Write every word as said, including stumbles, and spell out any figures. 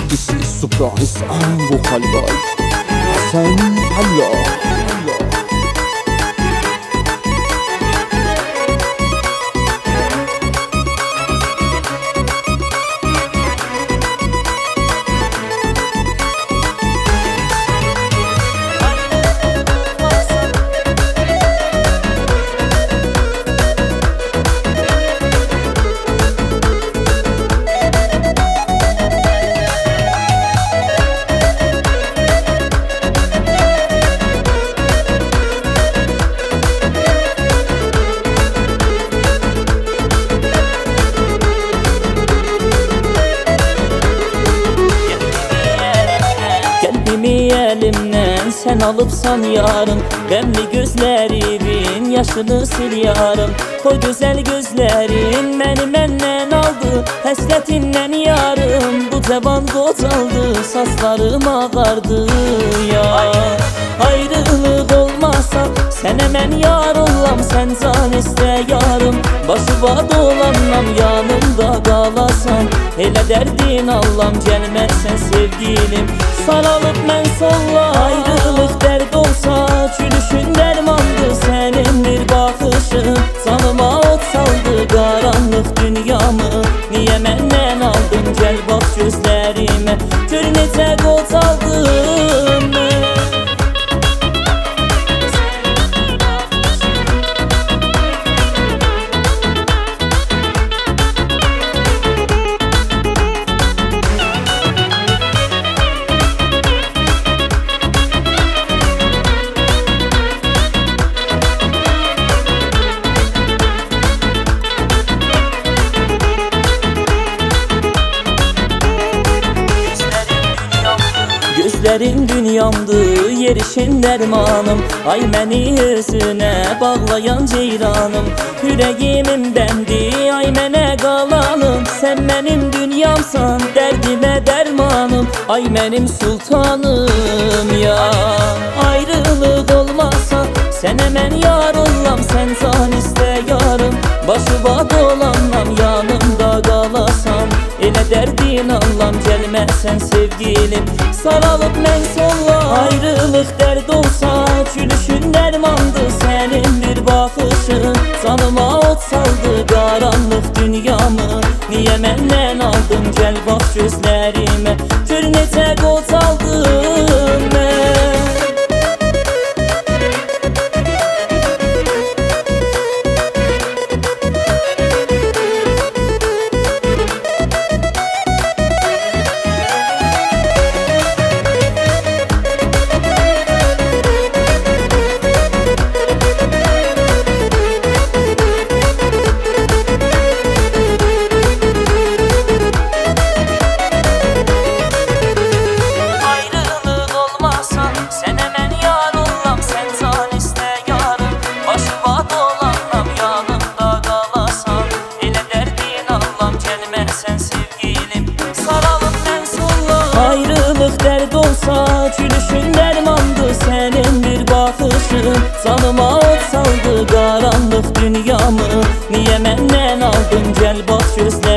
This is surprise and vocal by Hasan Allah. Elimden sen alıpsan yarım, Qəmli gözlərimin yaşını sil yarım. O gözəl gözlərin məni məndən aldı, həsrətindən yarım. Bu cavan qocaldı, saçlarım ağardı ya. Ayrılıq olmasa sənə mən yar olam, sən can istə yarım. Başıva dolanam yanımda qalasan, elə dərdin allam gəlməsən sevgilim. Saralıb mən solla, ayrılıq dərd olsa gülüşün dərmandır sənin bir baxışın. Canıma od saldı qaranlıq dünyamı, niyə məndən aldın gəl bax gözlərimə, gör necə qocaldım mən. Gözlərin dünyamdır, yerişin dərmanım. Ay məni özünə bağlayan ceyranım, ürəyimin bəndi, ay mənə qalanım. Sən mənim dünyamsan, dərdimə dərmanım, ay mənim sultanım ya. Ayrılıq olmasa sənə mən yar olam, sən can istə yarım. Başıva dolanam yanımda qalasan, elə dərdin allam gəlməsən sevgilim. Saralıb mən solla, ayrılıq dərd olsa gülüşün dərmandır sənin bir baxışın. Canıma od saldı qaranlıq dünyamı, niyə məndən aldın gəl bax gözlərimə, gör necə qocaldım mən. Ayrılıq dərd olsa gülüşün dərmandır sənin bir baxışın. Canıma od saldı qaranlıq dünyamı, niyə məndən aldın gəl bax gözlə